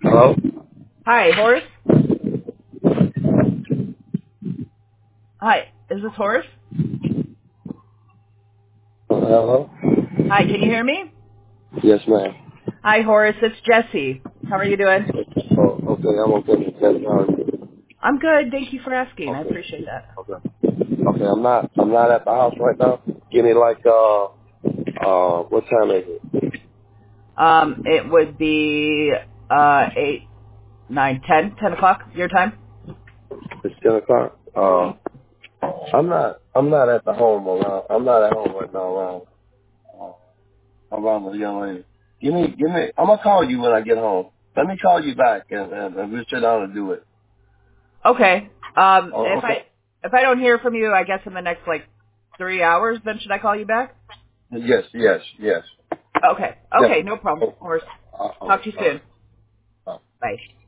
Hello? Hi, Horace? Hi, is this Horace? Hello? Hi, can you hear me? Yes, ma'am. Hi, Horace, it's Jesse. How are you doing? Oh, okay, I'm okay. I'm good. Thank you for asking. I Okay. appreciate that. Okay. Okay, I'm not at the house right now. Give me like, what time is it? It would be 8, 9, 10, 10 o'clock your time. It's 10 o'clock. I'm not at the home around, I'm not at home right now around the young lady. I'm gonna call you when I get home. Let me call you back and we'll sit down and do it. Okay. Oh, okay. If I don't hear from you, I guess in the next like 3 hours, then should I call you back? Yes, yes, yes. Okay. Okay, Definitely. no problem. Oh, Horace. all Talk right, to you all soon. right. Bye.